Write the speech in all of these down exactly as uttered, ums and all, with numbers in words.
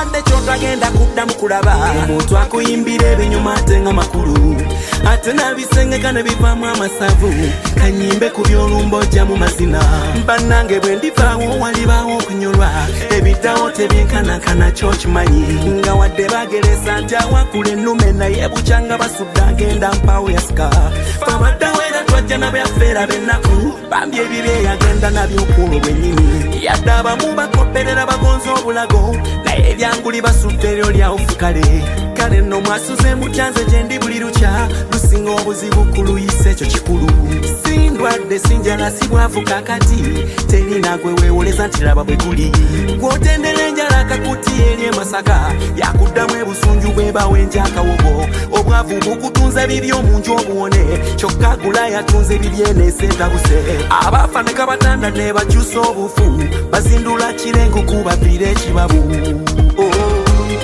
wadde kyotagenda kuddamu kulaba omuntu akuyimbira ebinyuma ate nga makulu ate nabisengeka ne bivaamu amasavu kanyimbe ku by'olumboja mu mazina bannange bwe ndivaawo walibaawo okunyolwa ebiddawo tebyenkanakana kyo kimanyi nga wadde bageresa nti awakula ennume naye bukyanga basudde agenda mpawo yasika fabaddawo era twajja nabyafeera b'ennaku bambi ebibye yagenda naby'okuolwo bwennyini yadde abamu bakopperera bagonza obulago naye ebyanguli basudde eryo lyawufukale kale nno mwasuze mutyanze gye ndi buli lukya lusinga obuzibu kuluyisa ekyo kikulu sindwadde sinjala sibwavu kakati terina gwe weewoleza nti laba bwe guli gw'otendera enjala akakuti eri e Masaka yakuddamu ebusunju bwebawo enja akawogo obwavu bukutunza bibi omunju obuwone kyokka gula yatunze bibyenese entabuse abaafa ne kabatanda ne bakyusa obufu bazindula kirengo kubaviira ekibabu oh.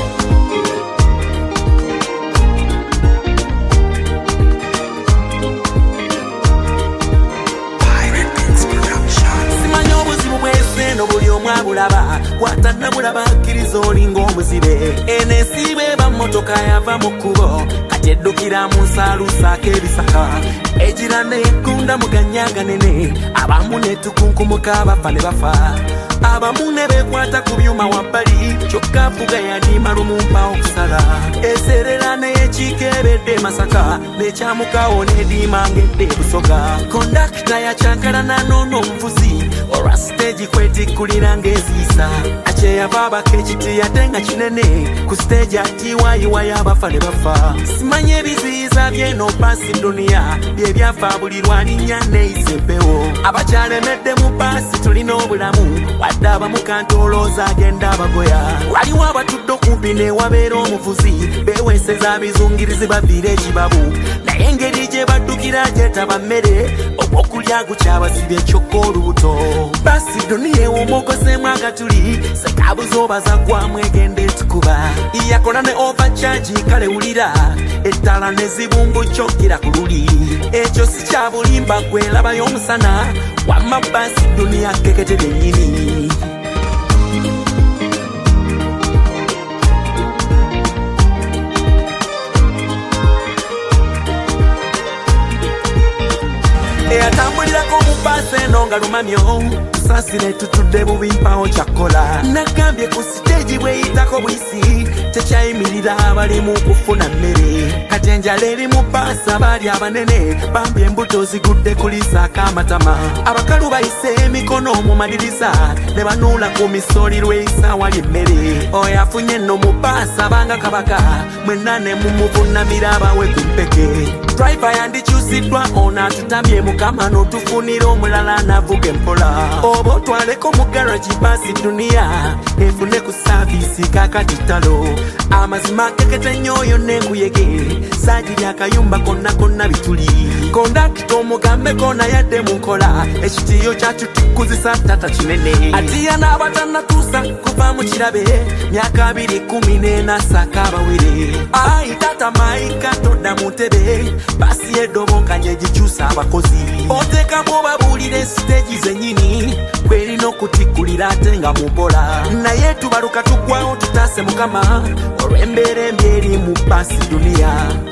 Buli omu abulaba watanabulaba akkiriza olinga omuzibe enesiba eba mmotoka yava mu kkubo kati eddukira mu nsaaluusaako ebisaka egira neegunda mu ganyaganene abamu netukunkumuka bafa ne bafa abamu ne beekwata ku byuma wabbali kyokka fuga yadima lumumpa okusala eserera neyekiikeebedde Masaka nekyamukawo neediimangedde busoga kondakita yakyankalana noono omuvuzi olwa siteegi kwetikkulira ng'eziisa akyeyava abaka ekiti yate nga kinene ku siteegi atiwayiwayo abafa ne bafa simanyi ebiziyiza byeno baasi duniya bye byafa buli lwaninnya neeyisa empewo abakyalemedde mu baasi tulina obulamu wadde abamu kantolooza agenda abagoya waliwo abatudde okumpi newabeera omuvuzi beeweeseza bizungirizi baviira ekibabu naye engeri gye baddukira gyetaba mmere ogw'okulya gukyabasibye kyokka olubuto basi duniya ewomokosemu agatuli sekabuza obaza gwamu egenda etukuba yakola ne overcharge kale wulira ettala ne zibumbu kyokira ku luli ekyo si kya bulimba gwelabayo omusana wamma basi duniya kekete byennyini eyatambulirako mu baasi eno nga lumamyo tusasire tutudde bubi mpawo kyakkola nagambye ku siteegi bweyitako bwisi tekyayimirira abali mu kufuna mmere kati enjala eri mu baasi abaali abanene bambi embuto zigudde kulisaako amatama abakalu bayise emikono mu madirisa ne banuula ku misooli lweyisa wali emmere oyo afunye nno mu baasi abanga kabaka mwenna ne mumuvunnamira abawe ku mpeke driver yandikyusiddwa ono atutamye mukama n'otufunira omulala anavuga empola oba otwaleko mu garagi baasi duniya efune ku saaviisi kakatitalo amazima kekete nnyo oyo n'enkuyege saagiri akayumba konna konna bituli kondakita omugambeko nayadde mu nkola ekitiyo kyatutukuzisa tata kinene atiya n'abatannatuusa kuva mu kirabe myaka abiri kumi n'enasaka abawere ayi tata maika todda mu ntebe basi edobonkanye egikyusa abakozi oteekamu obabuulire siteegi zennyini kwerina okutikkulira ate nga mu mpola naye tubaluka tuggwawo tutaase mukama olw'embeera embi eri mu baasi duniya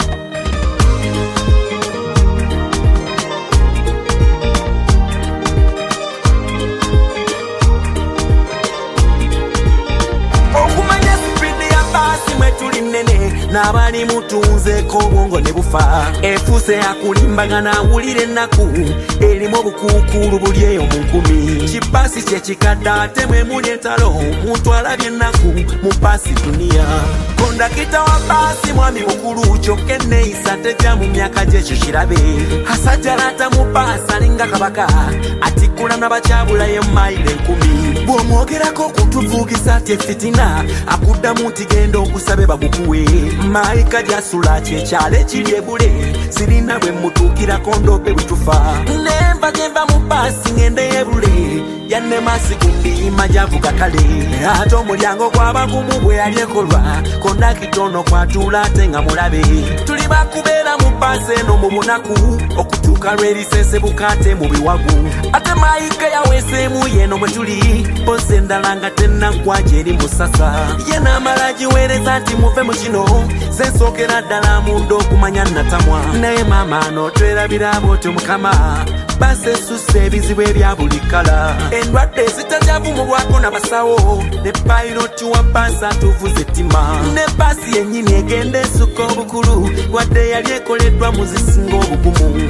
okumanya sipidi ya baasi mwe tuli nnene n'abali mutunzeeko obwongo ne bufa efuuse akulimbagana awulira ennaku erimu obukuukulu buli eyo mu nkumi kibaasi kyekikadde ate mwe muli entalo omuntu alabye ennaku mu baasi duniya kondakita wa baasi mwami mukulu kyokka enneeyisa tejja mu myaka gyekyo kirabe asajjalata mu baasi alinga kabaka atikkula n'abakyabulayo mayiro enkumi bw'omwogerako okutuvuugisa ati efitina akuddamu nti genda okusabe bagukuwe maayika gyasula kyekyalo ekiri ebule sirina bwe mutuukirako ndope bwe tufa nemba gye nva mu baasi ngende ebule yanne masikundi majavuga kale ate omulyango gw'abagumu bwe yali ekolwa konna kitono kwatula ate nga mulabe tuli bakubeera mu paasi eno mu bunaku okutuuka lw'erisese bukate mu biwagu ate maayika yaweeseemu yeno mwe tuli pose endala nga tennaggwa gyeri musasa ye n'amala giweereza nti muve mu kino zensookera ddala munda okumanya natamwa naye maama n'otwerabira bw'otyo mukama basi esusa ebizibu ebya buli kala endwadde zitajavumulwako n'abasawo ne payiroti wa baasi atuvuza ettima ne baasi yennyini egenda esukka obukulu wadde yali ekoleddwa mu zisinga obugumu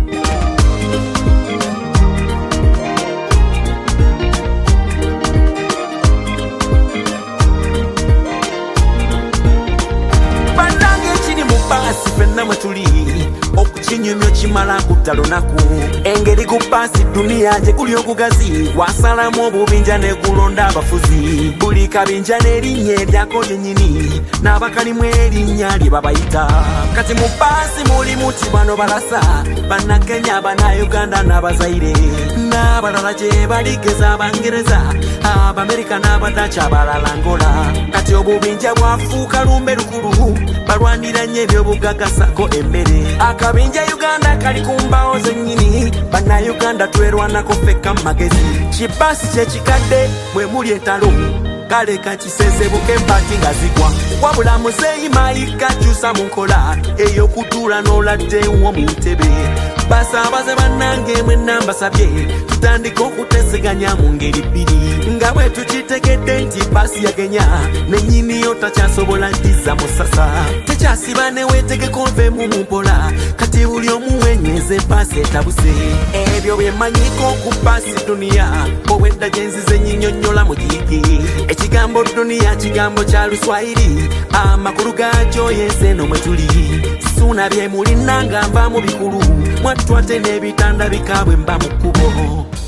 bannange ekiri mu baasi fenna mwe tuli okukinyumyo kimala kutta lunaku engeri ku baasi duniya gye kuli okugazi wasalamu obubinja ne kulonda abafuzi buli kabinja n'erinnya eryako lyennyini n'abakalimu erinnya lye babayita kati mu baasi mulimu ti bano balasa bannakenya abanayuganda n'abazaire n'abalala gye baligeza abangereza abamerika n'abadachi abalala ngola kati obubinja bwafuuka lumbe lukulu balwanira nnyo ebyobugaggasako emmere akabinja uganda kali ku mbaawo zennyini bannayuganda twerwanako fekka mu magezi kibaasi kyekikadde bwe muli entalo kale kakisesebuke embati nga zigwa wabula muzeeyi maayika kyusa mu nkola ey'okutuula n'oladdewo mu ntebe basaabaze bannange mwe nambasabye tutandika okuteeseganya mu ngeri bbiri nga bwe tukitegedde nti baasi yagenya nennyiniyo takyasobola ddiza musasa tekyasiba neweetegeko nvemu mu mpola kati buli omu wenyweze baasi etabuse ebyo byemmanyiko ku baasi duniya obwedda gye nzize nnyinnyonnyola mu giyigi ekigambo duniya kigambo kya luswayiri amakulu gaakyo yenseeno mwe tuli suuna bye mulina nga nva mu bikulu mwattu ate n'ebitanda bikaabwe mba mu kkubo